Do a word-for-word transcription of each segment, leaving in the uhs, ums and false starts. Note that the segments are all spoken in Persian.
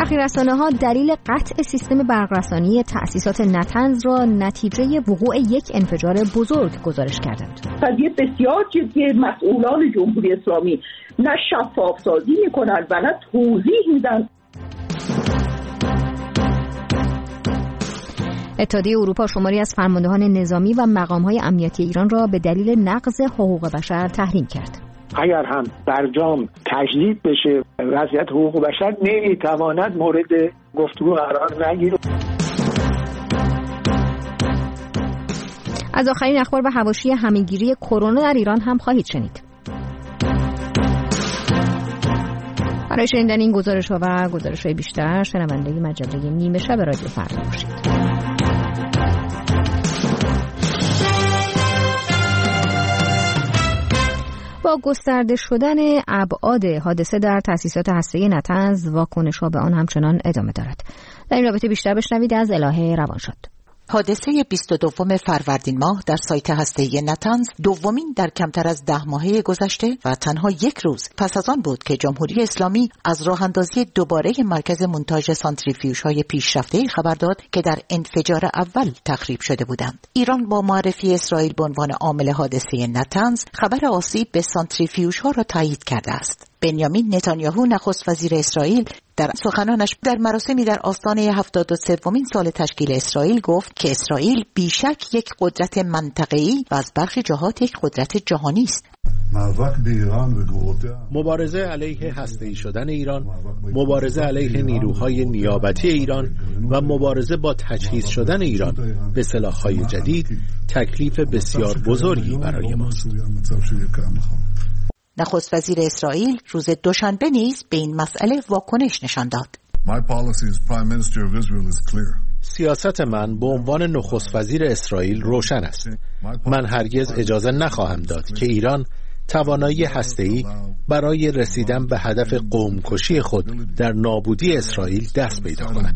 برخی رسانه‌ها دلیل قطع سیستم برق‌رسانی تأسیسات نتنز را نتیجه وقوع یک انفجار بزرگ گزارش کردند. قضیه بسیار جدی، مسئولان جمهوری اسلامی نه شفاف سازی می‌کنند و نه توضیح میدن. اتحادیه اروپا شماری از فرماندهان نظامی و مقام‌های امنیتی ایران را به دلیل نقض حقوق بشر تحریم کرد. اگر هم برجام تجدید بشه وضعیت حقوق بشر نمیتواند مورد گفتگو قرار نگیره. از آخرین اخبار و حواشی همه‌گیری کرونا در ایران هم خواهید شنید. برای شنیدن این گزارش‌ها و گزارش‌های بیشتر شنونده مجله نیمه شب رادیو فردا باشید. با گسترده شدن ابعاد حادثه در تأسیسات هسته‌ای نتنز، واکنش‌ها به آن همچنان ادامه دارد. در این رابطه بیشتر بشنوید از الهه روانشاد. حادثه بیست و دوم فروردین ماه در سایت هسته‌ای نتنز دومین در کمتر از ده ماهه گذشته و تنها یک روز پس از آن بود که جمهوری اسلامی از راه اندازی دوباره مرکز مونتاژ سانتریفیوژهای پیشرفته خبر داد که در انفجار اول تخریب شده بودند. ایران با معرفی اسرائیل به عنوان عامل حادثه نتنز خبر آسیب به سانتریفیوژها را تایید کرده است. بنیامین نتانیاهو نخست وزیر اسرائیل در سخنانش در مراسمی در آستان هفتاد و سومین سال تشکیل اسرائیل گفت که اسرائیل بیشک یک قدرت منطقه‌ای و از برخی جهات یک قدرت جهانی است. مبارزه علیه هسته‌ای شدن ایران، مبارزه علیه نیروهای نیابتی ایران و مبارزه با تجهیز شدن ایران به سلاح‌های جدید تکلیف بسیار بزرگی برای ماست. نخست وزیر اسرائیل روز دوشنبه نیز به این مسئله واکنش نشان داد. سیاست من به عنوان نخست وزیر اسرائیل روشن است. من هرگز اجازه نخواهم داد که ایران توانایی هسته‌ای برای رسیدن به هدف قومکشی خود در نابودی اسرائیل دست پیدا کند.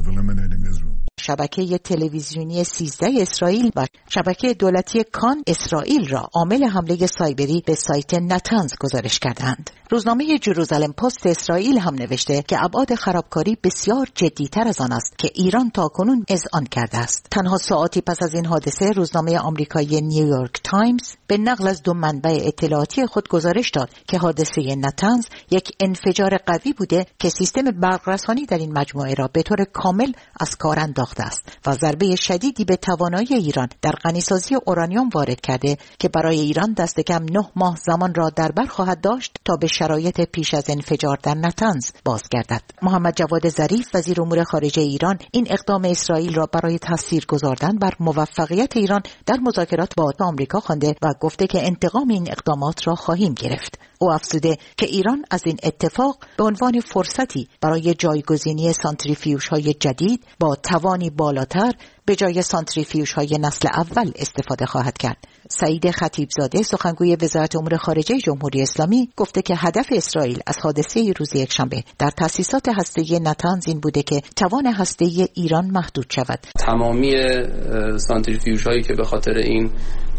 شبکه تلویزیونی سیزده اسرائیل و شبکه دولتی کان اسرائیل را عامل حمله سایبری به سایت نتنز گزارش کردند. روزنامه جروزالم پست اسرائیل هم نوشته که ابعاد خرابکاری بسیار جدی‌تر از آن است که ایران تاکنون اذعان کرده است. تنها ساعتی پس از این حادثه روزنامه آمریکایی نیویورک تایمز به نقل از دو منبع اطلاعاتی خود گزارش داد که حادثه نتنز یک انفجار قوی بوده که سیستم برق‌رسانی در این مجموعه را به طور کامل از کار انداخته است و ضربه شدیدی به توانایی ایران در غنیسازی اورانیوم وارد کرده که برای ایران دست کم نه ماه زمان را در بر خواهد داشت تا به شرایط پیش از انفجار در نتنز بازگردد. محمد جواد ظریف وزیر امور خارجه ایران این اقدام اسرائیل را برای تاثیر گذاردن بر موفقیت ایران در مذاکرات با آمریکا خوانده و گفته که انتقام این اقدامات را خواهیم گرفت. او افزوده که ایران از این اتفاق به عنوان فرصتی برای جایگزینی سانتریفیوژهای جدید با توانی بالاتر به جای سانتریفیوژهای نسل اول استفاده خواهد کرد. سعید خطیبزاده سخنگوی وزارت امور خارجه جمهوری اسلامی گفته که هدف اسرائیل از حادثه روز یکشنبه در تأسیسات هسته‌ای نتنز این بوده که توان هسته‌ای ایران محدود شود. تمامی سانتریفیوژهایی که به خاطر این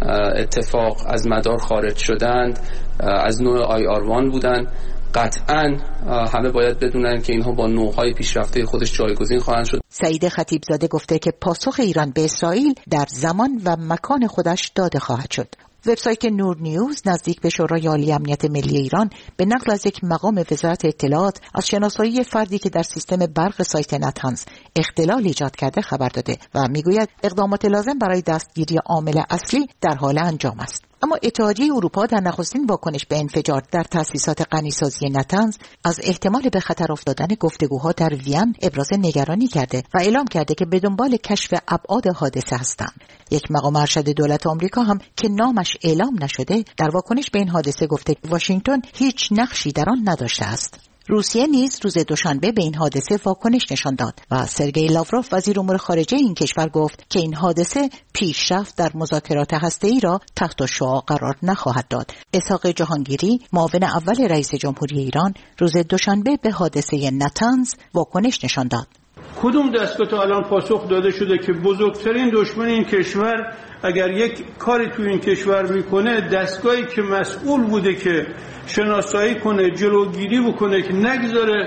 اتفاق از مدار خارج شدند از نوع آی آر وان بودند. قطعاً همه باید بدونن که اینها با نوع‌های پیشرفته خودش جایگزین خواهند شد. سعید خطیبزاده گفته که پاسخ ایران به اسرائیل در زمان و مکان خودش داده خواهد شد. وبسایت نور نیوز نزدیک به شورای عالی امنیت ملی ایران به نقل از یک مقام وزارت اطلاعات از شناسایی فردی که در سیستم برق سایت نتنز اختلال ایجاد کرده خبر داده و میگوید اقدامات لازم برای دستگیری عامل اصلی در حال انجام است. اما اتحادیه اروپا در نخستین واکنش به انفجار در تأسیسات غنیسازی نتنز از احتمال به خطر افتادن گفتگوها در وین ابراز نگرانی کرده و اعلام کرده که به دنبال کشف ابعاد حادثه هستند. یک مقام ارشد دولت آمریکا هم که نامش اعلام نشده در واکنش به این حادثه گفته واشنگتن هیچ نقشی در آن نداشته است. روسیه نیز روز دوشنبه به این حادثه واکنش نشان داد و سرگئی لاوروف وزیر امور خارجه این کشور گفت که این حادثه پیشرفت در مذاکرات هسته‌ای را تحت شعاع قرار نخواهد داد. اسحاق جهانگیری معاون اول رئیس جمهوری ایران روز دوشنبه به حادثه نتنز واکنش نشان داد. کدوم دستگاه تا الان پاسخ داده شده که بزرگترین دشمن این کشور اگر یک کاری تو این کشور میکنه دستگاهی که مسئول بوده که شناسایی کنه، جلوگیری بکنه که نگذاره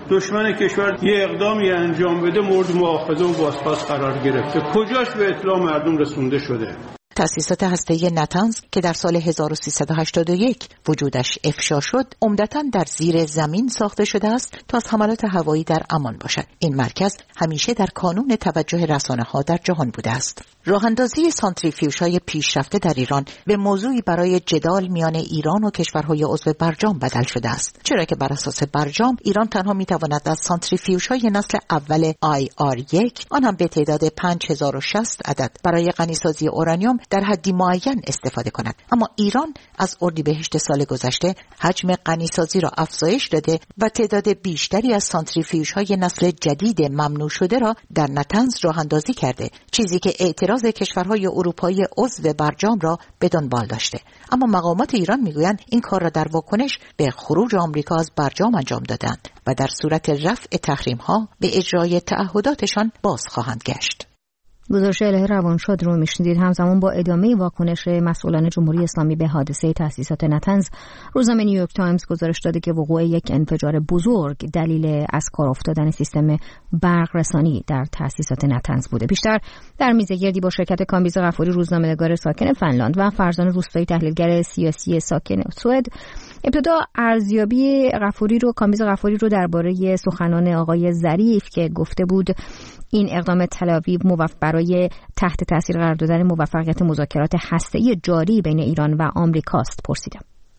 دشمن کشور یه اقدامی انجام بده مورد مؤاخذه و بازخواست قرار گرفته. کجاش به اطلاع مردم رسونده شده؟ تأسیسات هسته‌ای نتنز که در سال هزار و سیصد و هشتاد و یک وجودش افشا شد، عمدتاً در زیر زمین ساخته شده است تا از حملات هوایی در امان باشد. این مرکز همیشه در کانون توجه رسانه‌ها در جهان بوده است. راه‌اندازی سانتریفیوژهای پیشرفته در ایران به موضوعی برای جدال میان ایران و کشورهای عضو برجام بدل شده است، چرا که بر اساس برجام ایران تنها میتواند از سانتریفیوژهای نسل اول آی آر یک، آن هم به تعداد پنج هزار و شصت عدد برای غنیسازی اورانیوم در حدی معین استفاده کند. اما ایران از اردیبهشت سال گذشته حجم غنیسازی را افزایش داده و تعداد بیشتری از سانتریفیوژهای نسل جدید ممنوع شده را در نتنز راه‌اندازی کرده، چیزی که اعتراض کشورهای اروپایی عضو برجام را به دنبال داشته. اما مقامات ایران میگویند این کار را در واکنش به خروج آمریکا از برجام انجام دادند و در صورت رفع تحریم‌ها به اجرای تعهداتشان باز خواهند گشت. گزارش الهه روانشاد رو میشنیدید. همزمان با ادامه واکنش مسئولان جمهوری اسلامی به حادثه تأسیسات نتنز، روزنامه نیویورک تایمز گزارش داده که وقوع یک انفجار بزرگ دلیل از کار افتادن سیستم برق رسانی در تأسیسات نتنز بوده. بیشتر در میزگردی با شرکت کامبیز غفوری، روزنامه‌نگار ساکن فنلاند، و فرزان روستایی، تحلیلگر سیاسی ساکن سوئد. ابتدا ارزیابی غفوری رو کامبیز غفوری رو درباره سخنان آقای ظریف که گفته بود این اقدام تل‌آویو موفق برای تحت تاثیر قرار دادن موفقیت مذاکرات هسته‌ای جاری بین ایران و آمریکاست پرسیدم.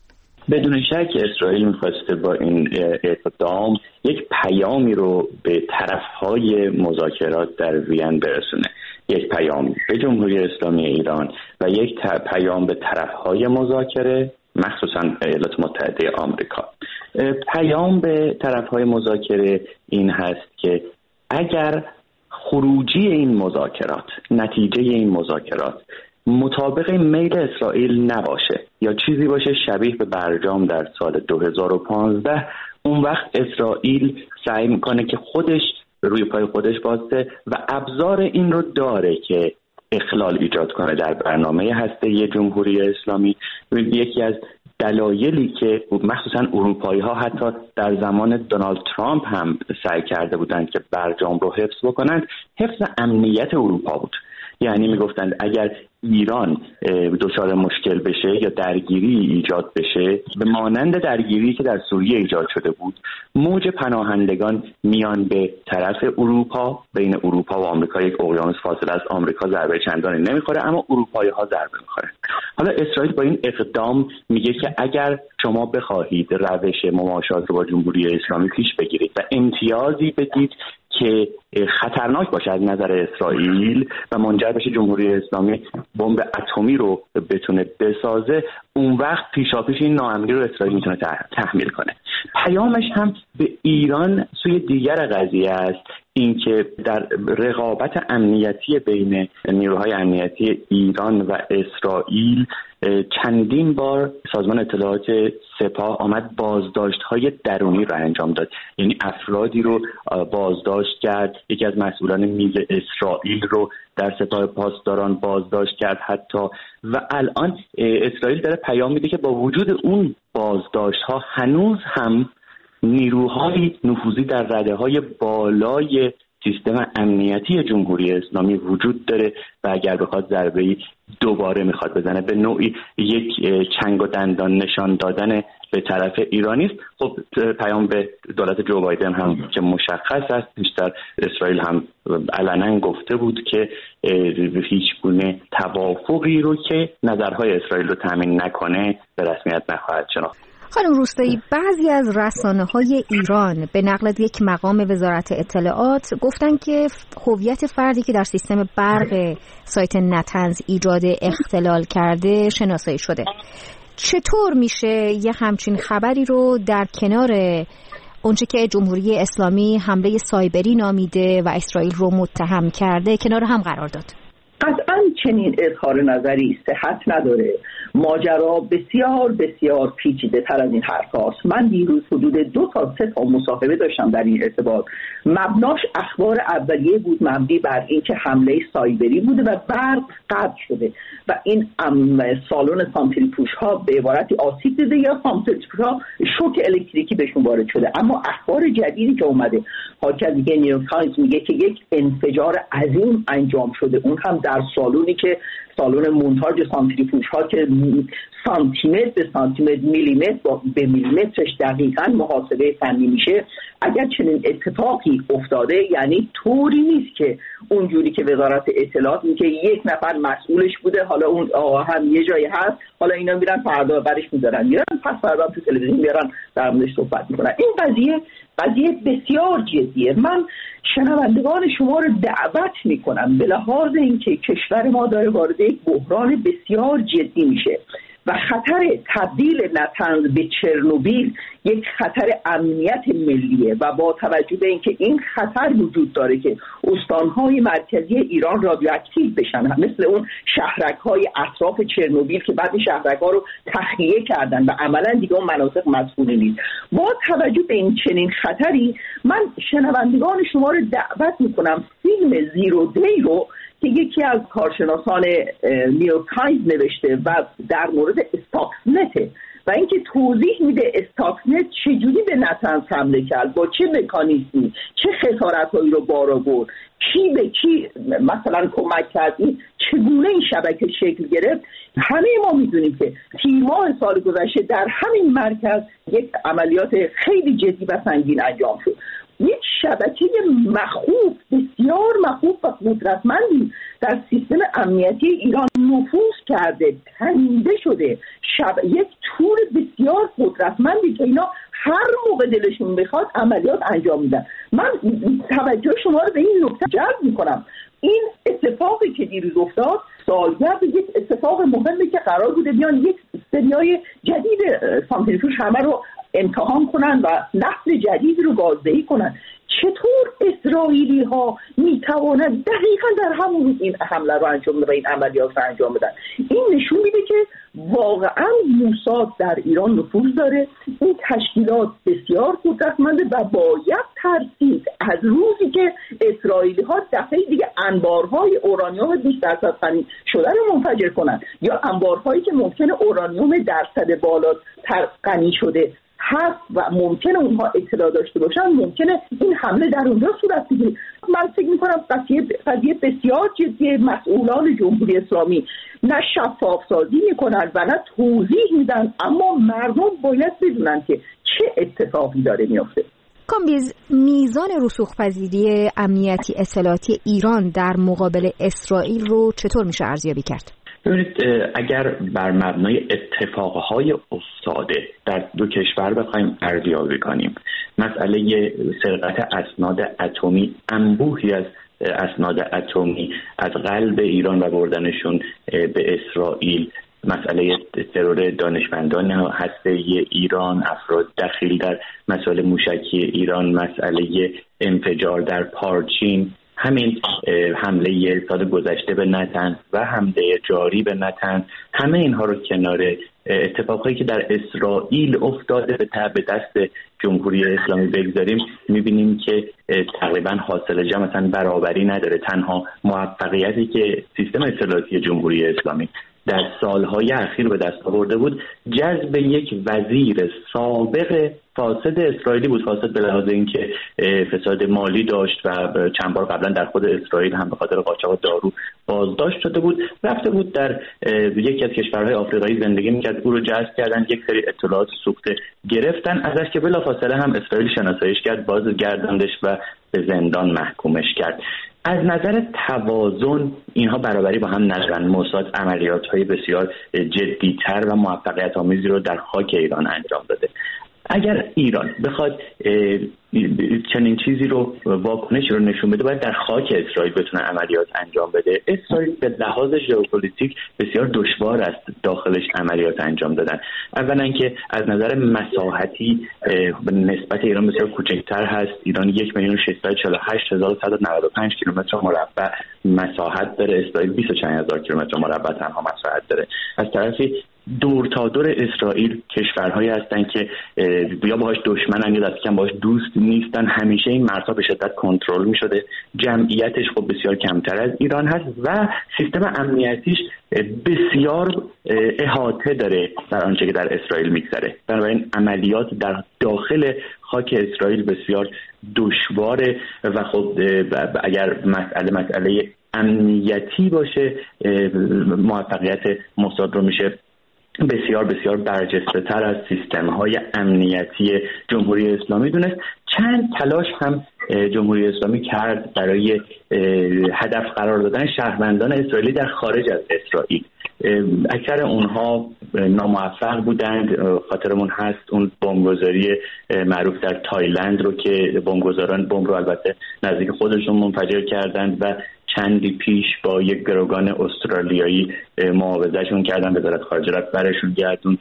بدون شک اسرائیل می‌خواسته با این اقدام یک پیامی رو به طرف‌های مذاکرات در وین برسونه، یک پیام به جمهوری اسلامی ایران و یک پیام به طرف‌های مذاکره، مخصوصا ایالات متحده آمریکا. پیام به طرف‌های مذاکره این هست که اگر خروجی این مذاکرات، نتیجه این مذاکرات مطابق میل اسرائیل نباشه یا چیزی باشه شبیه به برجام در سال دو هزار و پانزده، اون وقت اسرائیل سعی میکنه که خودش روی پای خودش باسته و ابزار این رو داره که اخلال ایجاد کنه در برنامه هسته‌ای جمهوری اسلامی. یکی از دلایلی که مخصوصا اروپایی ها حتی در زمان دونالد ترامپ هم سعی کرده بودند که برجام رو حفظ بکنند، حفظ امنیت اروپا بود. یعنی میگفتند اگر ایران دچار مشکل بشه یا درگیری ایجاد بشه، به مانند درگیری که در سوریه ایجاد شده بود، موج پناهندگان میان به طرف اروپا، بین اروپا و آمریکا یک اقیانوس فاصله از آمریکا ضربه چندانی نمیخوره، اما اروپایی ها ضربه میخوره. حالا اسرائیل با این اقدام میگه که اگر شما بخواهید روش مماشات رو با جمهوری اسلامی پیش بگیرید و امتیازی بدید که خطرناک باشه از نظر اسرائیل و منجر بشه جمهوری اسلامی بمب اتمی رو بتونه بسازه، اون وقت پیشاپیش این ناامنی رو اسرائیل میتونه تحمیل کنه. پیامش هم به ایران سوی دیگر قضیه است، اینکه در رقابت امنیتی بین نیروهای امنیتی ایران و اسرائیل چندین بار سازمان اطلاعات سپاه آمد بازداشت‌های درونی را انجام داد، یعنی افرادی رو بازداشت کرد. یکی از مسئولان میز اسرائیل رو در سپاه پاسداران بازداشت کرد حتی، و الان اسرائیل داره پیام میده که با وجود اون بازداشت‌ها هنوز هم نیروهای نفوذی در رده‌های بالای سیستم امنیتی جمهوری اسلامی وجود داره و اگر بخواد ضربه‌ای دوباره میخواد بزنه، به نوعی یک چنگ و دندان نشان دادن به طرف ایرانی است. خب پیام به دولت جو بایدن هم که مشخص است، بیشتر اسرائیل هم علنا گفته بود که هیچ گونه توافقی رو که نظرهای اسرائیل رو تامین نکنه به رسمیت نخواهد شناخت. خانم روستایی، بعضی از رسانه‌های ایران به نقل یک مقام وزارت اطلاعات گفتن که هویت فردی که در سیستم برق سایت نتنز ایجاد اختلال کرده شناسایی شده. چطور میشه یه همچین خبری رو در کنار اونچه که جمهوری اسلامی حمله سایبری نامیده و اسرائیل رو متهم کرده کنار هم قرار داد؟ قطعا چنین اظهار نظری صحت نداره. ماجرا بسیار بسیار پیچیده تر از این حرف هاست. من دیروز حدود دو تا سه تا مصاحبه داشتم در این ارتباط. مبناش اخبار اولیه بود مبنی بر اینکه حمله سایبری بوده و برق قطع شده و این سالن سانتریفوژ ها به عبارتی آسیب دیده یا سانتریفوژ ها شوک الکتریکی بهشون وارد شده. اما اخبار جدیدی که اومده، حاکی از دیگه نیویورک تایمز میگه که یک انفجار عظیم انجام شده، اون هم در سالونی که سالن مونتاژ سانتریفوژ ها که سانتیمتر به سانتیمتر میلیمتر به میلیمترش دقیقاً محاسبه فنی میشه. اگر چنین اتفاقی افتاده یعنی طوری نیست که اونجوری که وزارت اطلاعات میگه یک نفر مسئولش بوده، حالا اون آقا هم یه جایی هست، حالا اینا میرن فردا برش میذارن میرن پس فردا تو تلویزیون میرن در موردش صحبت میکنن. این قضیه قضیه بسیار جدیه. من شنوندگان شما رو دعوت میکنم به لحاظ اینکه کشور ما داره وارد یک بحران بسیار جدی میشه و خطر تبدیل نتنز به چرنوبیل یک خطر امنیت ملیه و با توجه به اینکه این خطر وجود داره که استانهای مرکزی ایران رادیواکتیو بشن مثل اون شهرک‌های اطراف چرنوبیل که بعد شهرک‌ها رو تخلیه کردن و عملاً دیگه اون مناطق مسکونی نیست. با توجه به این چنین خطری من شنوندگان شما رو دعوت میکنم فیلم زیرو دی رو که یکی از کارشناسان نیویورک تایمز نوشته و در مورد استاکسنت و اینکه توضیح میده استاکسنت چجوری به نتنز حمله کرد، با چه مکانیزمی، چه خسارت‌هایی رو بار آورد، کی به کی مثلا کمک کرد، چگونه این شبکه شکل گرفت. همه ما میدونیم که تیر ماه سال گذشته در همین مرکز یک عملیات خیلی جدی و سنگین انجام شد. یک شبکه مخوف بسیار مخوف و قدرتمندی در سیستم امنیتی ایران نفوذ کرده، تنیده شده. شب... یک تور بسیار قدرتمندی که اینا هر موقع دلشون بخواد عملیات انجام میدن. من توجه شما رو به این نکته جلب میکنم. این اتفاقی که دیروز افتاد سالگرد یک اتفاق مهمی که قرار بوده بیان یک سریای جدید سانتریفوژ همه رو امتحان کنن و نسل جدید رو گازدهی کنن. چطور اسرائیلی ها می توانند دقیقا در همون روز این حمله رو انجام بدن و این عملیات رو انجام بدن؟ این نشون میده که واقعا موساد در ایران نفوذ داره. این تشکیلات بسیار قدرتمنده و باید ترسید از روزی که اسرائیلی ها دفعه دیگه انبارهای اورانیوم بیست درصد غنی شده رو منفجر کنن یا انبارهایی که ممکنه اورانیوم درصد بالاتر غنی شده هست و ممکنه اونها اطلاع داشته باشن، ممکنه این حمله در اونجا صورت بگیره. من فکر میکنم قضیه قضیه بسیار جدی. مسئولان جمهوری اسلامی نه شفاف سازی میکنن و نه توضیح میدن، اما مردم باید بدونن که چه اتفاقی داره میفته. کامبیز، میزان رسوخ‌پذیری امنیتی اطلاعاتی ایران در مقابل اسرائیل رو چطور میشه ارزیابی کرد؟ ببینید، اگر بر مبنای اتفاقهای افتاده در دو کشور بخوایم ارزیابی کنیم، مسئله سرقت اسناد اتمی، انبوهی از اسناد اتمی از قلب ایران و بردنشون به اسرائیل، مسئله ترور دانشمندان هسته‌ای ایران، افراد دخیل در مسائل موشکی ایران، مسئله انفجار در پارچین، همین حمله سال گذشته به نتنز و حمله جاری به نتنز، همه اینها رو کنار اتفاقایی که در اسرائیل افتاده به تبع دست جمهوری اسلامی بگذاریم، میبینیم که تقریبا حاصل جمع مثلا برابری نداره. تنها موفقیتی که سیستم اطلاعاتی جمهوری اسلامی در سالهای اخیر به دست آورده بود جذب یک وزیر سابق فاسد اسرائیلی بود. فاسد به لحاظ اینکه فساد مالی داشت و چند بار قبلا در خود اسرائیل هم به خاطر قاچاق دارو بازداشت شده بود، رفته بود در یکی از کشورهای آفریقایی زندگی میکرد، او رو جذب کردن، یک سری اطلاعات سوخته گرفتن ازش که بلافاصله هم اسرائیل شناساییش کرد، بازگرداندش و به زندان محکومش کرد. از نظر توازن اینها برابری با هم ندارن. موساد عملیات‌های بسیار جدی‌تر و موفقیت آمیزی رو در خاک ایران انجام داده. اگر ایران بخواد چنین چیزی رو واکنش رو نشون بده، باید در خاک اسرائیل بتونه عملیات انجام بده. اسرائیل به لحاظ ژئوپلیتیک بسیار دشوار است داخلش عملیات انجام دادن. اولا که از نظر مساحتی نسبت ایران بسیار کوچکتر هست. ایران یک میلیون و ششصد و چهل و هشت هزار و صد و نود و پنج کیلومتر مربع مساحت داره، اسرائیل بیست و چند هزار کیلومتر مربع تنها مساحت داره. از طرفی دور تا دور اسرائیل کشورهایی هستند که یا باهاش دشمنن یا دست کم باهاش دوست نیستن. همیشه این مرزها به شدت کنترل می شده. جمعیتش خب بسیار کمتر از ایران هست و سیستم امنیتیش بسیار احاطه داره در آنچه که در اسرائیل میگذره. بنابراین عملیات در داخل خاک اسرائیل بسیار دشواره و خب اگر مسئله مسئله امنیتی باشه، موفقیت موساد رو میشه بسیار بسیار برجسته تر از سیستم های امنیتی جمهوری اسلامی دونست. چند تلاش هم جمهوری اسلامی کرد برای هدف قرار دادن شهروندان اسرائیلی در خارج از اسرائیل. اکثر اونها ناموفق بودند. خاطرمون هست اون بمبگذاری معروف در تایلند رو که بمبگذاران بمب رو البته نزدیک خودشون منفجر کردند و چندی پیش با یک گروگان استرالیایی معاوضهشون کردن، وزارت خارجه رفت برشون گردون.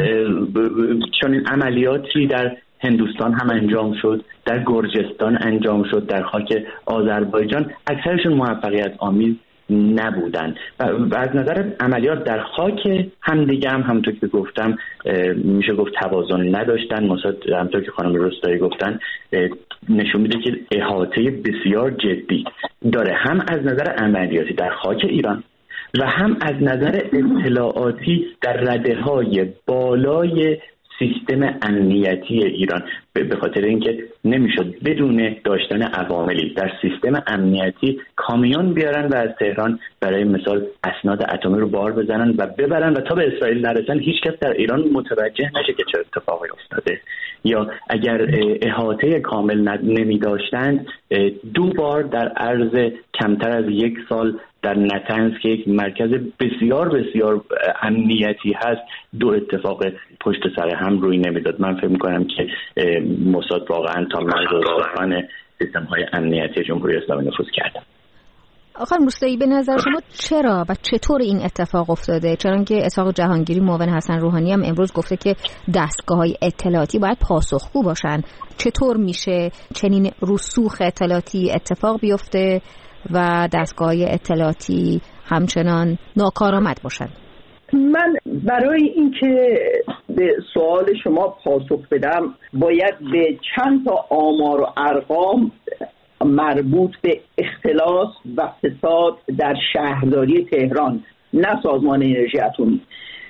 چون این عملیاتی در هندوستان هم انجام شد، در گرجستان انجام شد، در خاک آذربایجان. اکثرشون موفقیت آمیز نبودن و از نظر عملیات در خاک همدیگه هم همونطور که گفتم میشه گفت توازن نداشتن. موساد همونطور که خانم رستایی گفتن نشون میده که احاطه بسیار جدی داره، هم از نظر عملیاتی در خاک ایران و هم از نظر اطلاعاتی در رده‌های بالای سیستم امنیتی ایران، به خاطر اینکه نمیشد بدون داشتن عواملی در سیستم امنیتی کامیون بیارن و از تهران برای مثال اسناد اتمی رو بار بزنن و ببرن و تا به اسرائیل نرسن هیچ کس در ایران متوجه نشه که چه اتفاقی افتاده. یا اگر احاطه کامل نمی داشتند، دو بار در عرض کمتر از یک سال در نتنز که یک مرکز بسیار بسیار امنیتی هست، دو اتفاق پشت سر هم روی نمیداد. من فکر میکنم که موساد واقعا تا مرز رسان سیستم های امنیتی جمهوری اسلامی نفوذ کرده. آقای مستایی، به نظر شما چرا و چطور این اتفاق افتاده؟ چرا که اسحاق جهانگیری معاون حسن روحانی هم امروز گفته که دستگاه‌های اطلاعاتی باید پاسخگو باشن. چطور میشه چنین رسوخ اطلاعاتی اتفاق بیفته و دستگاه‌های اطلاعاتی همچنان ناکارآمد باشن؟ من برای اینکه به سوال شما پاسخ بدم باید به چند تا آمار و ارقام مربوط به اختلاس و فساد در شهرداری تهران، نه سازمان انرژی اتمی،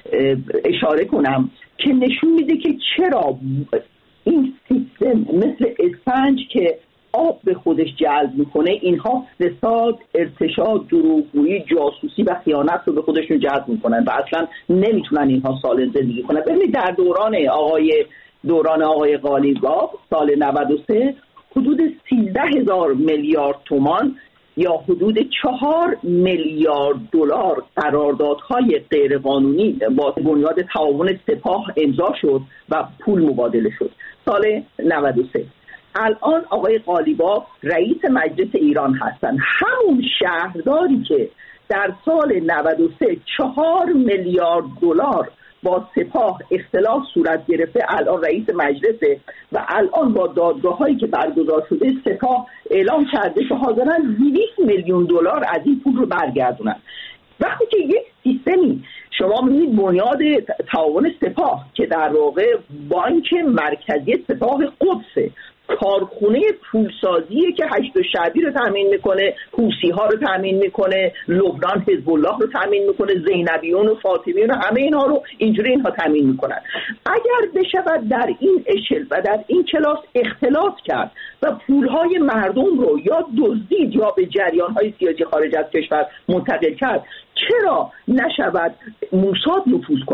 اشاره کنم که نشون میده که چرا این سیستم مثل اسفنج که آب به خودش جلب میکنه، اینها فساد، ارتشاد، دروغگویی، جاسوسی و خیانت رو به خودشون جلب میکنن و اصلا نمیتونن اینها سالم زندگی کنن. ببینید در دوران آقای دوران آقای قالیباف سال نود و سه حدود سیزده هزار میلیارد تومان یا حدود چهار میلیارد دلار قراردادهای غیرقانونی با بنیاد تعاون سپاه امضا شد و پول مبادله شد سال نود و سه. الان آقای قالیباف رئیس مجلس ایران هستن، همون شهرداری که در سال نود و سه چهار میلیارد دلار با سپاه اختلاف صورت گرفته الان رئیس مجلسه و الان با دادگاه‌هایی که برگزار شده سپاه اعلام کرده که حاضرن دویست میلیون دلار از این پول رو برگردونن. وقتی که یک سیستمی شما می‌بینید بنیاد تعاون سپاه که در واقع بانک مرکزی سپاه قدسه، کارخونه پولسازیه که هشت شعبی رو تامین میکنه، حوثی ها رو تامین میکنه، لبنان حزب الله رو تامین میکنه، زینبیون و فاطمیون و همه اینها رو اینجوری اینها تامین میکنن. اگر بشود در این اشل و در این کلاس اختلاط کرد و پولهای مردم رو یا دزدید یا به جریانهای سیاسی خارج از کشور منتقل کرد، چرا نشود موساد نفوذ کنه؟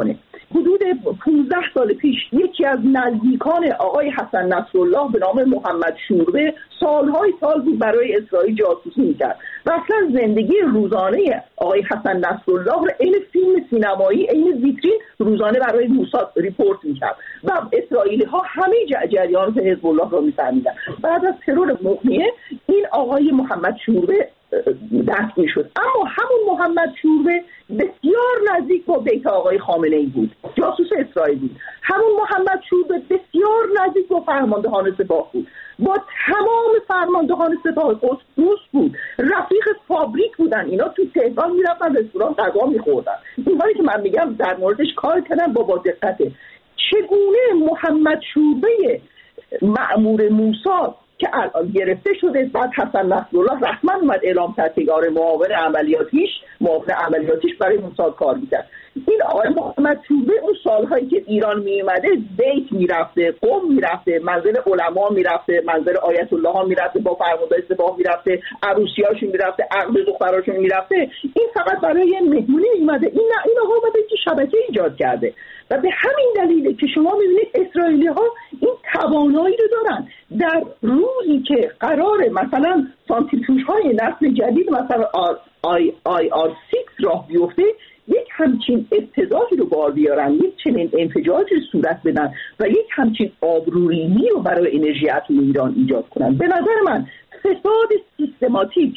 حدود پانزده سال پیش یکی از نزدیکان آقای حسن نصرالله به نام محمد شوربه سالهای سال بود برای اسرائیل جاسوسی میکرد و اصلا زندگی روزانه آقای حسن نصرالله رو این فیلم سینمایی، این ویترین روزانه برای موساد ریپورت میکرد و اسرائیلی ها همه جریان حزب الله رو میفهمیدن. بعد از ترور مقنعه این آقای محمد شوربه دستگیر شد، اما همون محمد شوربه بسیار نزدیک با بیت آقای خامنه‌ای بود، جاسوس اسرائیل بود. همون محمد شوربه بسیار نزدیک با فرماندهان سپاه بود، با تمام فرماندهان سپاه قدس دوست بود، رفیق فابریک بودن. اینا تو تهران میرفتن رستوران غذا میخوردن. این کاری که من میگم در موردش کار کردن با با دقته. چگونه محمد شوربه مأمور موساد که الان گرفته شده، بعد حسن نصرالله رسما اومد اعلام کرد که معاون عملیاتیش معاون عملیاتیش برای موساد کار میکرد. این آقای محمد شوربه اون سالهایی که ایران میومده بیت میرفته، قم میرفته، منزل علما میرفته، منزل آیت الله ها میرفته، با فرمانده سپاه میرفته، عروسیاشون میرفته، عقد دختراشون میرفته. این فقط برای مهمونی میومده. این نه، این آقا اومده که شبکه ایجاد کرده و به همین دلیله که شما میبینید اسرائیلی ها این توانایی رو دارن. در روزی که قرار مثلا سانتریفیوژ های نسل جدید مثلا آی آی آر شش راه بیفته، یک همچین ابتداعی رو بار بیارن، یک چنین انفجاجی صورت بدن و یک همچین آبروریزی رو برای انرژی اتمی ایران ایجاد کنن. به نظر من فساد سیستماتیک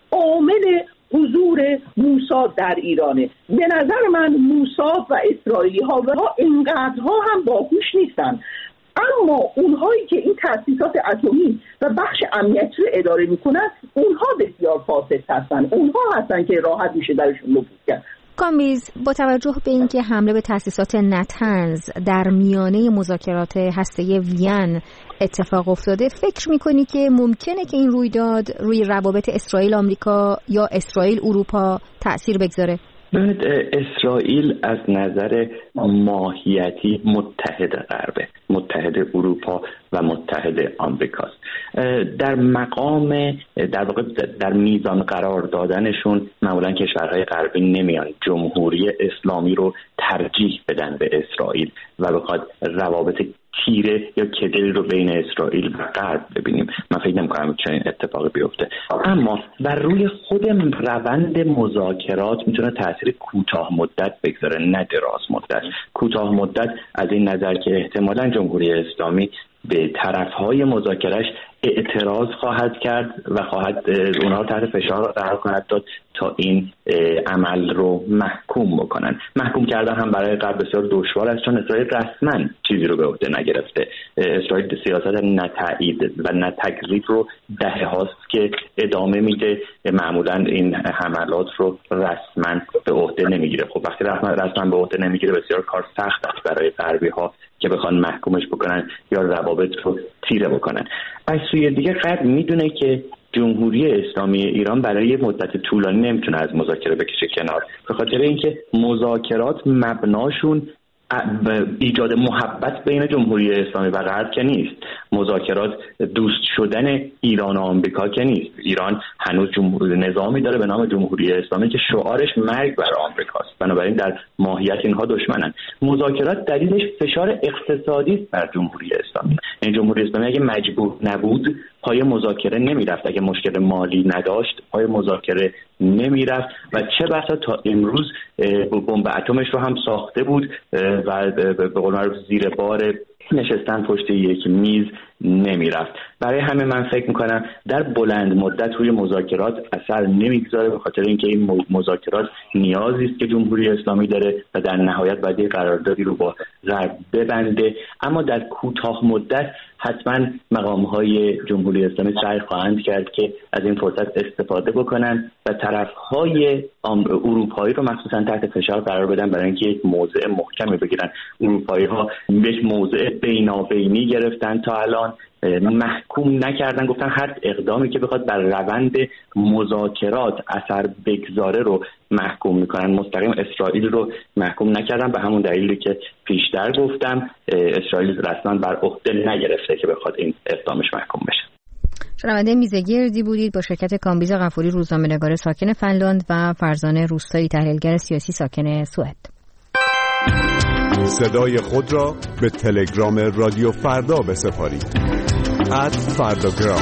عامل حضور موساد در ایرانه. به نظر من موساد و اسرائیلی ها و اینقدرها هم باهوش نیستن، اما اونهایی که این تأسیسات اتمی و بخش امنیتی رو اداره میکنن اونها بسیار فاسد هستن، اونها هستن که راحت میشه درشون نفوذ کرد. کامبیز، با توجه به اینکه حمله به تأسیسات نتنز در میانه مذاکرات هسته‌ای وین اتفاق افتاده، فکر میکنی که ممکنه که این رویداد روی روابط اسرائیل آمریکا یا اسرائیل اروپا تأثیر بگذاره؟ ببینید، اسرائیل از نظر ماهیتی متحد غربه، متحد اروپا و متحد آمریکاست. در مقام در واقع در میزان قرار دادنشون معمولا کشورهای غربی نمیان جمهوری اسلامی رو ترجیح بدن به اسرائیل و بخواد روابط تیره یا کدری رو بین اسرائیل و غرب ببینیم. من فکر نمی‌کنم چنین اتفاقی بیفته، اما بر روی خود روند مذاکرات میتونه تاثیر کوتاه مدت بگذاره، نه دراز مدت. کوتاه مدت از این نظر که احتمالاً جمهوری اسلامی به طرف‌های مذاکرهش اعتراض خواهد کرد و خواهد اونها تحت فشار قرار خواهد داد تا این عمل رو محکوم بکنن. محکوم کردن هم برای غرب بسیار دشوار است، چون اسرائیل رسما چیزی رو به عهده نگرفته. اسرائیل سیاست نه تایید و نه تکذیب رو دهه هاست که ادامه میده، معمولا این حملات رو رسما به عهده نمیگیره. خب وقتی رسما رسما به عهده نمیگیره بسیار کار سخت است برای غربی ها که بخوان محکومش بکنن یا روابط رو تیره بکنن. از سوی دیگه غرب میدونه که جمهوری اسلامی ایران برای مدت طولانی نمیتونه از مذاکره بکشه کنار، به خاطر اینکه مذاکرات مبناشون ایجاد محبت بین جمهوری اسلامی و غرب که نیست. مذاکرات دوست شدن ایران و آمریکا که نیست. ایران هنوز جمهوری نظامی داره به نام جمهوری اسلامی که شعارش مرگ بر آمریکاست، بنابراین در ماهیت اینها دشمنن. مذاکرات دلیلش فشار اقتصادی است بر جمهوری اسلامی. این جمهوری اسلامی اگه مجبور نبود پای مذاکره نمیرفت، اگه مشکل مالی نداشت پای مذاکره نمیرفت و چه بسا تا امروز بمب اتمش رو هم ساخته بود و به قول معروف زیر بار نشستن پشت یک میز نمیرفت. برای همه من فکر میکنم در بلند مدت روی مذاکرات اثر نمیگذاره، به خاطر اینکه این مذاکرات نیازی است که جمهوری اسلامی داره و در نهایت باید یک قراردادی رو با غرب ببنده. اما در کوتاه مدت حتما مقام‌های جمهوری اسلامی سعی خواهند کرد که از این فرصت استفاده بکنن و طرف‌های اروپایی رو مخصوصا تحت فشار قرار بدن برای اینکه یک موضع محکمی بگیرن. اروپایی‌ها یک موضع بینابینی گرفتن، تا الان محکوم نکردن، گفتن هر اقدامی که بخواد بر روند مذاکرات اثر بگذاره رو محکوم میکنن. مستقیم اسرائیل رو محکوم نکردن، به همون دلیلی که پیشتر گفتم اسرائیل رسما بر عهده نگرفته که بخواد این اقدامش محکوم بشه. شنونده میزگردی بودید با شرکت کامبیز غفوری، روزنامه‌نگار ساکن فنلاند، و فرزانه روستایی، تحلیلگر سیاسی ساکن سوئد. صدای خود را به تلگرام رادیو فردا بسپارید. ات فرداگرام.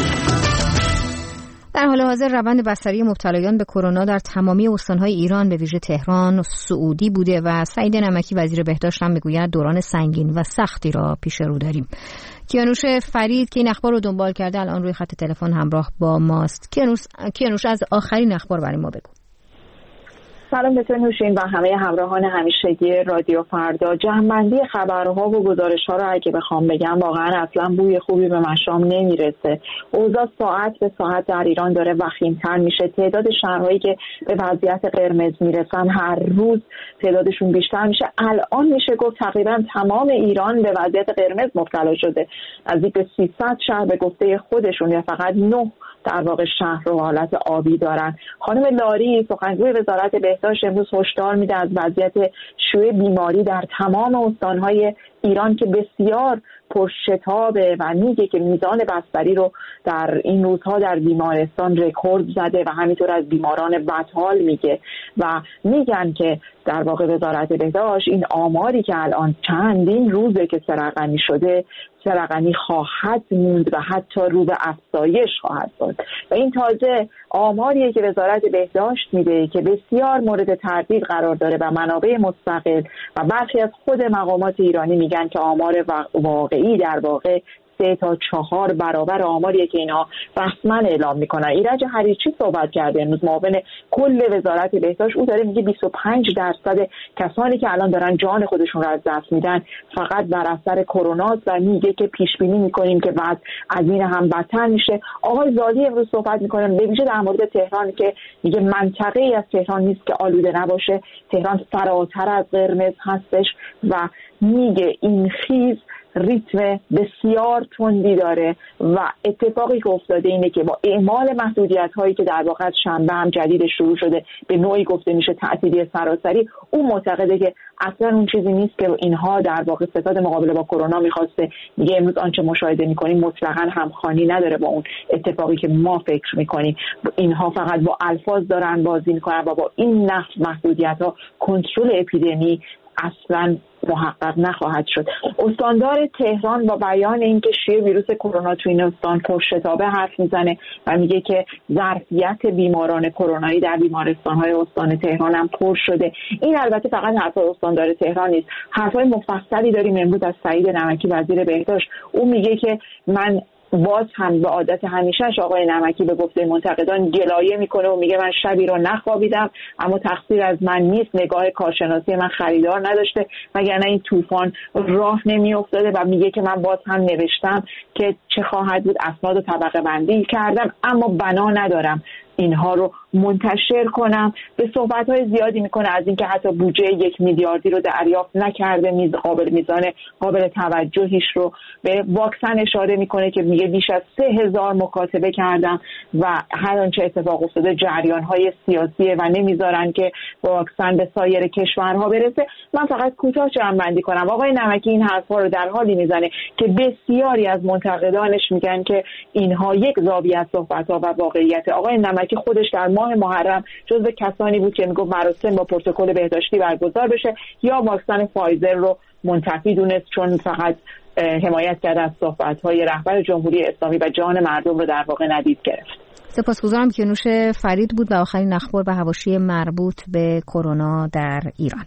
در حال حاضر روند بستری مبتلایان به کرونا در تمامی استان‌های ایران به ویژه تهران صعودی بوده و سعید نمکی وزیر بهداشت هم میگوید دوران سنگین و سختی را پیش رو داریم. کیانوش فرید که این اخبار رو دنبال کرده الان روی خط تلفن همراه با ماست. کیانوش کیانوش از آخرین اخبار برای ما بگو. سلام به تو نوشین و همه همراهان همیشگی رادیو فردا. جمع‌بندی خبرها و گزارش‌ها رو اگه بخوام بگم واقعا اصلا بوی خوبی به مشام نمیرسه. اوضاع ساعت به ساعت در ایران داره وخیم‌تر میشه. تعداد شهرهایی که به وضعیت قرمز میرسن هر روز تعدادشون بیشتر میشه. الان میشه گفت تقریبا تمام ایران به وضعیت قرمز مبتلا شده. نزدیک به سیصد شهر به گفته خودشون یا فقط نه در واقع شهر رو حالت آبی دارن. خانم لاری سخنگوی وزارت بهداشت امروز هشدار میده از وضعیت شیوع بیماری در تمام استان‌های ایران که بسیار پرشتابه و میگه که میزان بستری رو در این روزها در بیمارستان رکورد زده و همینطور از بیماران بدحال میگه و میگن که در واقع وزارت بهداشت این آماری که الان چندین روزه که سرقمی شده سرقمی خواهد موند و حتی رو به افزایش خواهد بود و این تازه آماریه که وزارت بهداشت میده که بسیار مورد تردید قرار داره و منابع مستقل و برخی از خود مقامات ایرانی میگن که آمار واقعی در واقع سه تا چهار برابر آماریه که اینا رسما اعلام میکنن. ایرج حریچی صحبت کرده امروز معاون کل وزارت بهداشت، او داره میگه بیست و پنج درصد کسانی که الان دارن جان خودشون رو از دست میدن فقط بر اثر کرونا و میگه که پیش بینی میکنیم که بعد از این هم بدتر میشه. آقای زالی امروز صحبت میکنه به ویژه در مورد تهران که میگه منطقه ای از تهران نیست که آلوده نباشه، تهران فراتر از قرمز هستش و میگه این خیز ریتم بسیار تندی داره و اتفاقی که افتاده اینه که با اعمال محدودیت هایی که در واقع شنبه هم جدید شروع شده به نوعی گفته میشه تعطیلی سراسری، اون معتقده که اصلا اون چیزی نیست که اینها در واقع ستاد مقابله با کرونا میخواسته. میگه امروز آنچه مشاهده میکنیم مطلقاً همخوانی نداره با اون اتفاقی که ما فکر میکنیم. اینها فقط با الفاظ دارن بازی میکنن و با این نحو محدودیت ها کنترل اپیدمی اصلا محقق نخواهد شد. استاندار تهران با بیان اینکه شیوع ویروس کرونا تو این استان پرشتابه حرف میزنه و میگه که ظرفیت بیماران کرونایی در بیمارستان‌های استان تهران هم پر شده. این البته فقط حرف استاندار تهران نیست، حرفای مفصلی داریم امروز از سعید نمکی وزیر بهداشت. او میگه که من باز هم به عادت همیشهش آقای نمکی به گفته منتقدان گلایه میکنه و میگه من شبی رو نخوابیدم اما تقصیر از من نیست، نگاه کارشناسی من خریدار نداشته وگرنه این طوفان راه نمیافتاده و میگه که من باز هم نوشتم که چه خواهد بود، اسناد و طبقه بندی کردم اما بنا ندارم اینها رو منتشر کنم. به صحبت‌های زیادی میکنه از اینکه حتی بودجه یک میلیاردی رو دریافت نکرده، میز قابل میزان قابل توجهیش رو به واکسن اشاره میکنه که میگه بیش از سه هزار مکاتبه کردم و هر آنچه اتفاق افتاده جریان‌های سیاسیه و نمیذارن که واکسن به سایر کشورها برسه. من فقط کوتاه جمع‌بندی کنم. آقای نمکی این حرفا رو در حالی میزنه که بسیاری از منتقدانش میگن که اینها یک زاویه از صحبت‌ها و واقعیت. آقای نمکی که خودش در ماه محرم جزو کسانی بود که میگفت مراسم با پروتکل بهداشتی برگزار بشه یا واکسن فایزر رو منتفی دونست چون فقط حمایت کرده از صحبت‌های رهبر جمهوری اسلامی و جان مردم رو در واقع ندید گرفت. سپاسگزارم. کیانوش فرید بود و آخرین اخبار به حواشی مربوط به کرونا در ایران.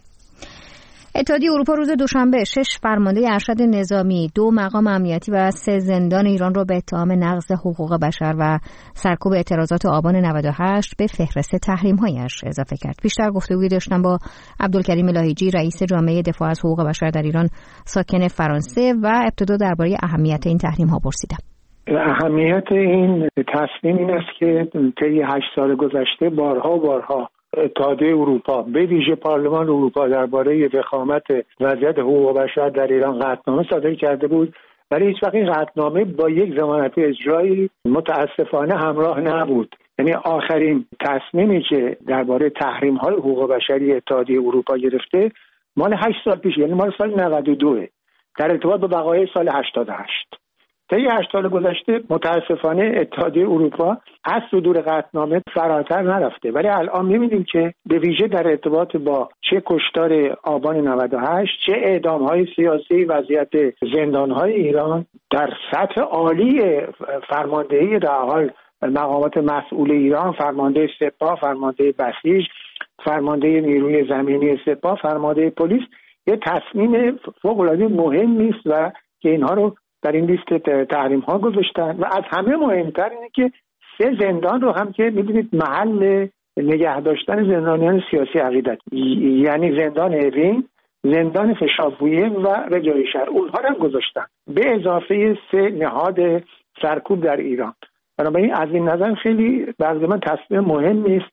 اتحادیه اروپا روز دوشنبه شش فرمانده ارشد نظامی، دو مقام امنیتی و سه زندان ایران را به اتهام نقض حقوق بشر و سرکوب اعتراضات آبان نود و هشت به فهرست تحریم‌هایش اضافه کرد. بیشتر گفتگوی داشتم با عبدالکریم لاهیجی، رئیس جامعه دفاع از حقوق بشر در ایران ساکن فرانسه و ابتدا درباره اهمیت این تحریم‌ها پرسیدم. اهمیت این تصمیم این است که طی هشت سال گذشته بارها و بارها اتحادیه اروپا به ویژه پارلمان اروپا درباره وخامت وضعیت حقوق بشر در ایران قطعنامه صادر کرده بود، ولی هیچ وقت این قطعنامه با یک ضمانت اجرایی متاسفانه همراه نبود. یعنی آخرین تصمیمی که درباره تحریم‌های حقوق بشری اتحادیه اروپا گرفته مال هشت سال پیش، یعنی مال سال نود و دو در ارتباط با وقایع سال هشتاد و هشت. طی هشت سال گذشته متاسفانه اتحادیه اروپا از صدور قطعنامه فراتر نرفته، ولی الان می‌بینیم که به ویژه در ارتباط با چه کشتار آبان نود و هشت، چه اعدام‌های سیاسی، وضعیت زندان‌های ایران در سطح عالی فرماندهی در حال مقامات مسئول ایران، فرمانده سپاه، فرمانده بسیج، فرمانده نیروی زمینی سپاه، فرمانده پلیس، یه تصمیم فوق‌العاده مهمی است و که اینها رو در این لیست تحریم ها گذاشتن. و از همه مهمتر اینه که سه زندان رو هم که می‌دونید محل نگه داشتن زندانیان سیاسی عقیدت، یعنی زندان اوین، زندان فشافویه و رجایی شهر، اونها رو هم گذاشتن به اضافه سه نهاد سرکوب در ایران. بنابراین از این نظر خیلی برای من تصمیم مهمی است،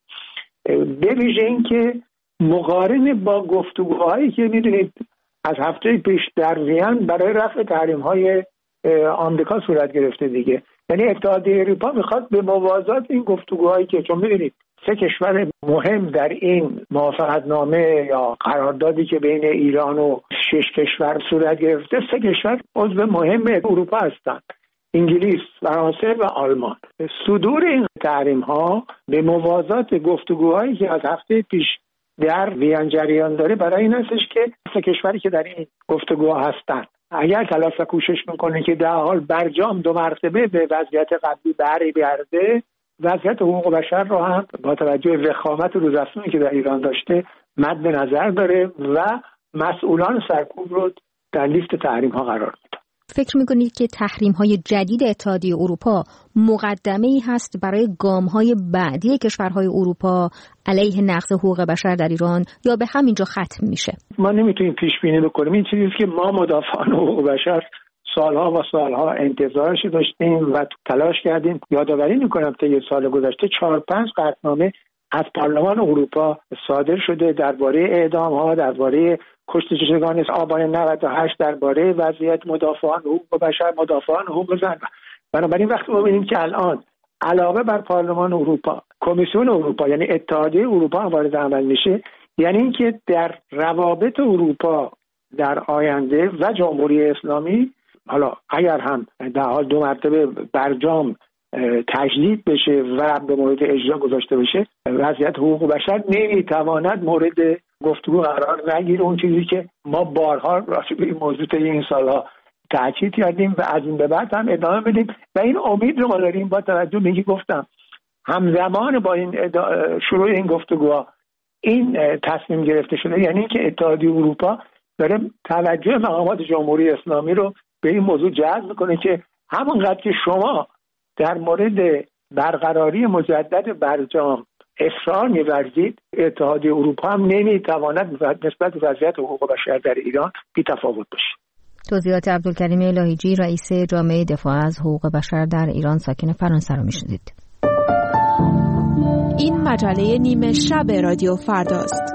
به ویژه این که مقارن با گفتگوهایی که می‌دونید از هفته پیش در وین برای رفع تحریم‌های آمریکا صورت گرفته دیگه. یعنی اتحادیه اروپا میخواد به موازات این گفتگوهایی که چون می‌دونید سه کشور مهم در این موافقتنامه یا قراردادی که بین ایران و شش کشور صورت گرفته، سه کشور عضو مهم اروپا هستند: انگلیس، فرانسه و آلمان. صدور این تحریم‌ها به موازات گفتگوهایی که از هفته پیش در وین جریان داره برای این هستش که سه کشوری که در این گفتگوها هستند اگر تلاش و کوشش میکنه که در حال برجام دو مرتبه به وضعیت قبلی برگرده، وضعیت حقوق بشر رو هم با توجه به وخامت روزافزونی که در ایران داشته مد نظر داره و مسئولان سرکوب رو در لیست تحریم ها قرار میده. فکر میکنید که تحریم های جدید اتحادیه اروپا مقدمه‌ای هست برای گام‌های بعدی کشورهای اروپا علیه نقض حقوق بشر در ایران یا به همینجا ختم میشه؟ ما نمیتونیم پیش بینی بکنیم. این چیزی که ما مدافعان حقوق بشر سالها و سالها انتظارش داشتیم و تلاش کردیم. یادآوری میکنم تا یه سال گذشته چهار پنج قطعنامه از پارلمان اروپا صادر شده درباره اعدام‌ها، درباره کشته شدگان آبان نود و هشت، درباره وضعیت مدافعان حقوق بشر، مدافعان حقوق زن. بنابراین وقتی ما ببینیم که الان علاوه بر پارلمان اروپا، کمیسیون اروپا یعنی اتحادیه اروپا هم وارد عمل میشه، یعنی اینکه در روابط اروپا در آینده و جمهوری اسلامی، حالا اگر هم در حال دو مرتبه برجام تجدید بشه و به مورد اجرا گذاشته بشه، وضعیت حقوق بشر نمیتواند مورد گفتگو قرار نگیره. اون چیزی که ما بارها راجع به این موضوع طی این سالها تاکید کردیم و از این به بعد هم ادامه بدیم و این امید رو ما داریم با توجه به اینکه گفتم همزمان با این شروع این گفتگوها این تصمیم گرفته شده، یعنی اینکه اتحادیه اروپا داره توجه مقامات جمهوری اسلامی رو به این موضوع جذب میکنه که همونقدر که شما در مورد برقراری مجدد برجام اصرار می‌ورزید، اتحادیه اروپا هم نمی‌تواند نسبت به وضعیت حقوق بشر در ایران بی‌تفاوت باشه. توضیحات عبدالکریم الهیجی، رئیس جامعه دفاع از حقوق بشر در ایران ساکن فرانسه رو می‌شنیدید. این مجله نیمه شب رادیو فرداست.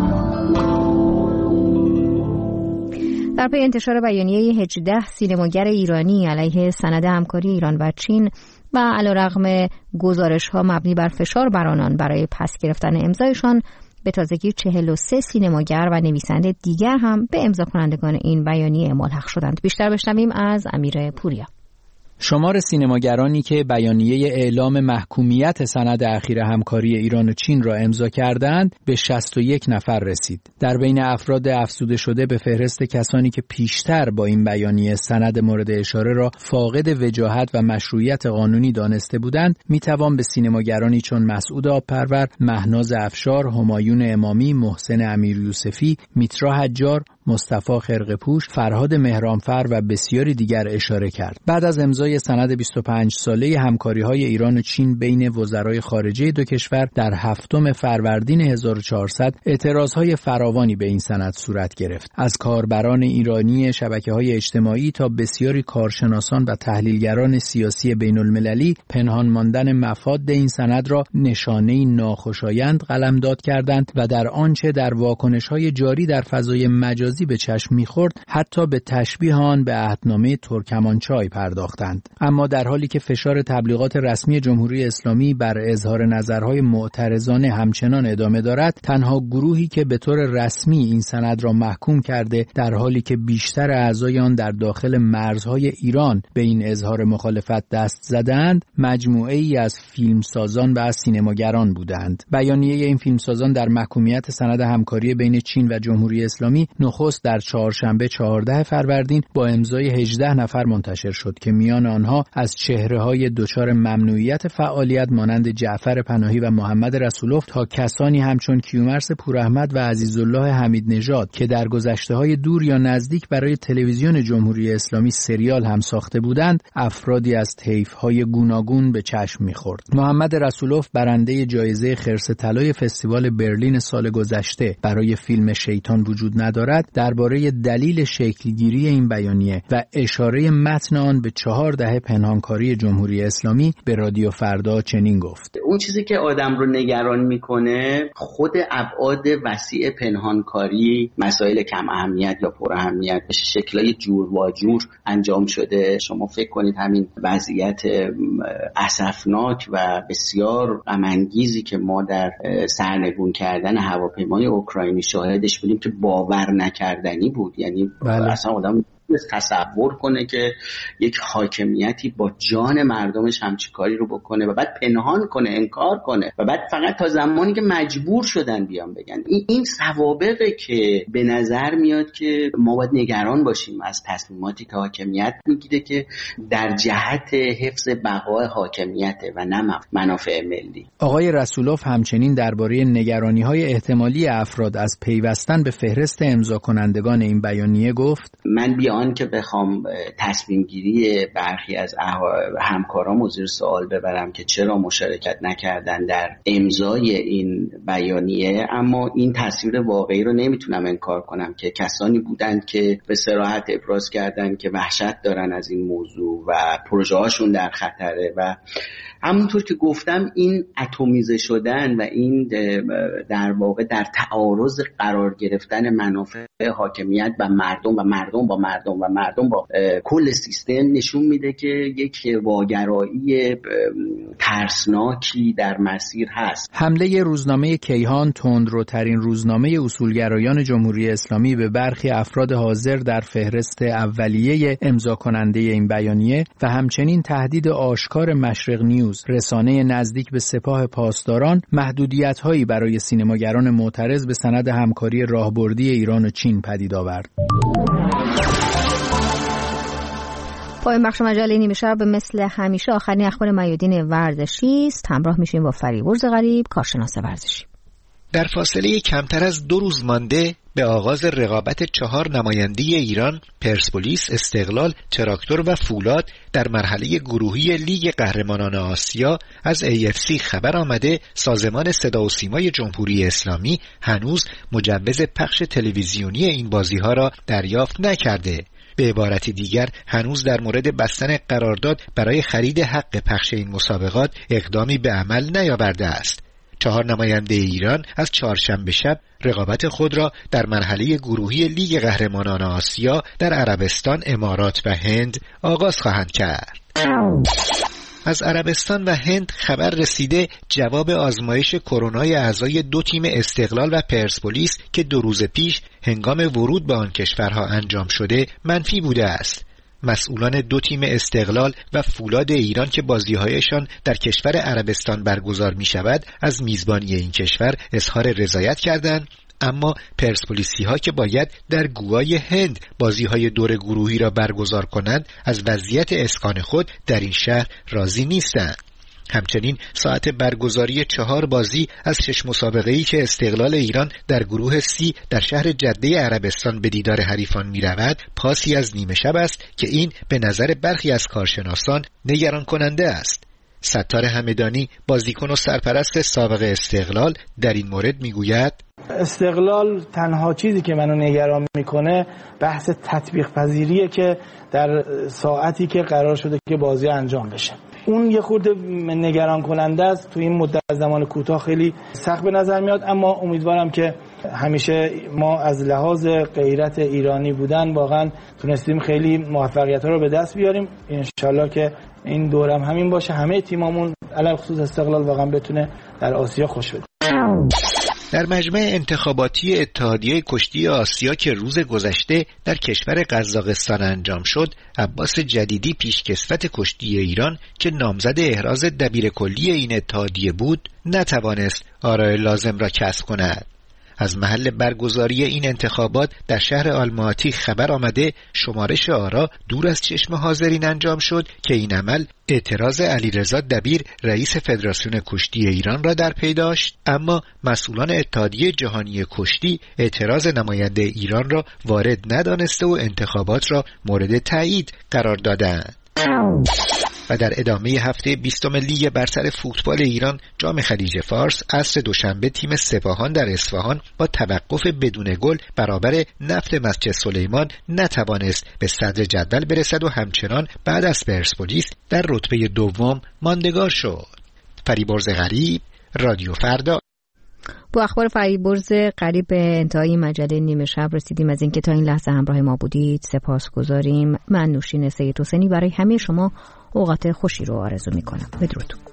در پی انتشار بیانیه هجده سینماگر ایرانی علیه سند همکاری ایران و چین و علیرغم گزارش‌ها مبنی بر فشار بر آنان برای پس گرفتن امضایشان، به تازگی چهل و سه سینماگر و نویسنده دیگر هم به امضا کنندگان این بیانیه ملحق شدند. بیشتر بشنویم از امیر پوریا. شمار سینماگرانی که بیانیه اعلام محکومیت سند اخیر همکاری ایران و چین را امضا کردند به شصت و یک نفر رسید. در بین افراد افزوده شده به فهرست کسانی که پیشتر با این بیانیه سند مورد اشاره را فاقد وجاهت و مشروعیت قانونی دانسته بودند، میتوان به سینماگرانی چون مسعود آبپرور، مهناز افشار، همایون امامی، محسن امیریوسفی، میترا حجار، مصطفی خرقه‌پوش، فرهاد مهرانفر و بسیاری دیگر اشاره کرد. بعد از امضای سند بیست و پنج ساله همکاری‌های ایران و چین بین وزرای خارجه دو کشور در هفتم فروردین هزار و چهارصد، اعتراضهای فراوانی به این سند صورت گرفت. از کاربران ایرانی شبکه‌های اجتماعی تا بسیاری کارشناسان و تحلیلگران سیاسی بین‌المللی پنهان ماندن مفاد این سند را نشانه‌ای ناخوشایند قلمداد کردند و در آنچه در واکنش‌های جاری در فضای مجازی به چشم می‌خورد، حتی به تشبیه آن به عهدنامه ترکمانچای پرداختند. بودند. اما در حالی که فشار تبلیغات رسمی جمهوری اسلامی بر اظهار نظرهای معترضانه همچنان ادامه دارد، تنها گروهی که به طور رسمی این سند را محکوم کرده در حالی که بیشتر اعضای آن در داخل مرزهای ایران به این اظهار مخالفت دست زدند، مجموعه ای از فیلمسازان و از سینماگران بودند. بیانیه این فیلمسازان در محکومیت سند همکاری بین چین و جمهوری اسلامی نخست در چهارشنبه چهاردهم فروردین با امضای هجده نفر منتشر شد که میان آنها از چهره‌های دچار ممنوعیت فعالیت مانند جعفر پناهی و محمد رسولوف تا کسانی همچون کیومرث پوراحمد و عزیزالله حمید نژاد که در گذشته‌های دور یا نزدیک برای تلویزیون جمهوری اسلامی سریال هم ساخته بودند، افرادی از طیف‌های گوناگون به چشم می‌خورد. محمد رسولوف برنده جایزه خرس طلای فستیوال برلین سال گذشته برای فیلم شیطان وجود ندارد، درباره دلیل شکلگیری این بیانیه و اشاره متن آن به چهار دهه پنهانکاری جمهوری اسلامی به رادیو فردا چنین گفت: اون چیزی که آدم رو نگران میکنه خود ابعاد وسیع پنهانکاری، مسائل کم اهمیت یا پر اهمیت به شکل‌های جور و جور انجام شده. شما فکر کنید همین وضعیت اسفناک و بسیار غم‌انگیزی که ما در سرنگون کردن هواپیمای اوکراینی شاهدش بودیم که باور نکردنی بود. یعنی بله. اصلا آدم تصور کنه که یک حاکمیتی با جان مردمش همچین کاری رو بکنه و بعد پنهان کنه، انکار کنه و بعد فقط تا زمانی که مجبور شدن بیان بگن. این این سوابقه که به نظر میاد که ما باید نگران باشیم از تصمیماتی که حاکمیت میگیره که در جهت حفظ بقای حاکمیته و نه منافع ملی. آقای رسولوف همچنین درباره نگرانی‌های احتمالی افراد از پیوستن به فهرست امضا کنندگان این بیانیه گفت: من بیا آن که بخوام تصمیم گیری برخی از همکارام زیر سوال ببرم که چرا مشارکت نکردن در امضای این بیانیه، اما این تصویر واقعی رو نمیتونم انکار کنم که کسانی بودند که به صراحت ابراز کردن که وحشت دارن از این موضوع و پروژه هاشون در خطره و همونطور که گفتم این اتمیزه شدن و این در واقع در تعارض قرار گرفتن منافع حاکمیت و مردم و مردم با مردم و مردم با کل سیستم نشون میده که یک واگرایی ترسناکی در مسیر هست. حمله روزنامه کیهان، تندروترین روزنامه اصولگرایان جمهوری اسلامی، به برخی افراد حاضر در فهرست اولیه امضا کننده این بیانیه و همچنین تهدید آشکار مشرق نیوز، رسانه نزدیک به سپاه پاسداران، محدودیت‌هایی برای سینماگران معترض به سند همکاری راهبردی ایران و چین پدید آورد. پایان بخش مجله نیمه شب مثل همیشه آخرین اخبار میادین ورزشی است. همراه میشیم با فریبرز غریب، کارشناس ورزشی. در فاصله کمتر از دو روز مانده به آغاز رقابت چهار نماینده ایران، پرسپولیس، استقلال، تراکتور و فولاد در مرحله گروهی لیگ قهرمانان آسیا از ای اف سی خبر آمده سازمان صدا و سیمای جمهوری اسلامی هنوز مجوز پخش تلویزیونی این بازی‌ها را دریافت نکرده. به عبارت دیگر هنوز در مورد بستن قرارداد برای خرید حق پخش این مسابقات اقدامی به عمل نیاورده است. چهار نماینده ایران از چهارشنبه شب رقابت خود را در مرحله گروهی لیگ قهرمانان آسیا در عربستان، امارات و هند آغاز خواهند کرد. از عربستان و هند خبر رسیده جواب آزمایش کرونای اعضای دو تیم استقلال و پرسپولیس که دو روز پیش هنگام ورود به آن کشورها انجام شده منفی بوده است. مسئولان دو تیم استقلال و فولاد ایران که بازی‌هایشان در کشور عربستان برگزار می‌شود از میزبانی این کشور اظهار رضایت کردند، اما پرسپولیسی ها که باید در گوای هند بازی های دور گروهی را برگزار کنند از وضعیت اسکان خود در این شهر راضی نیستند. همچنین ساعت برگزاری چهار بازی از شش مسابقه‌ای که استقلال ایران در گروه سی در شهر جده عربستان به دیدار حریفان می رود پاسی از نیمه شب است که این به نظر برخی از کارشناسان نگران کننده است. ستار همدانی، بازیکن و سرپرست سابق استقلال، در این مورد میگوید: استقلال تنها چیزی که منو نگران میکنه بحث تطبیق پذیریه که در ساعتی که قرار شده که بازی انجام بشه، اون یه خورده نگران کننده است. تو این مدت زمان کوتاه خیلی سخت به نظر میاد، اما امیدوارم که همیشه ما از لحاظ غیرت ایرانی بودن واقعا تونستیم خیلی موفقیت ها رو به دست بیاریم. انشالله که این دورم همین باشه، همه تیمامون علاوه خصوص استقلال واقعا بتونه در آسیا خوش بده. در مجمع انتخاباتی اتحادیه کشتی آسیا که روز گذشته در کشور قزاقستان انجام شد، عباس جدیدی پیشکسوت کشتی ایران که نامزد احراز دبیرکلی این اتحادیه بود، نتوانست آرای لازم را کسب کند. از محل برگزاری این انتخابات در شهر آلماتی خبر آمده شمارش آرا دور از چشم حاضرین انجام شد که این عمل اعتراض علیرضا دبیر رئیس فدراسیون کشتی ایران را در پی داشت، اما مسئولان اتحادیه جهانی کشتی اعتراض نماینده ایران را وارد ندانسته و انتخابات را مورد تایید قرار دادند. و در ادامه هفته بیستم لیگ برتر فوتبال ایران جام خلیج فارس عصر دوشنبه تیم سپاهان در اصفهان با توقف بدون گل برابر نفت مسجد سلیمان نتوانست به صدر جدول برسد و همچنان بعد از پرسپولیس در رتبه دوم ماندگار شد. فریبرز غریب، رادیو فردا. با اخبار فریبرز غریب به انتهای مجله نیمه شب رسیدیم. از اینکه تا این لحظه همراه ما بودید سپاسگزاریم. من نوشین سید حسینی برای همه شما اوقات خوشی رو آرزو میکنم. بدرود.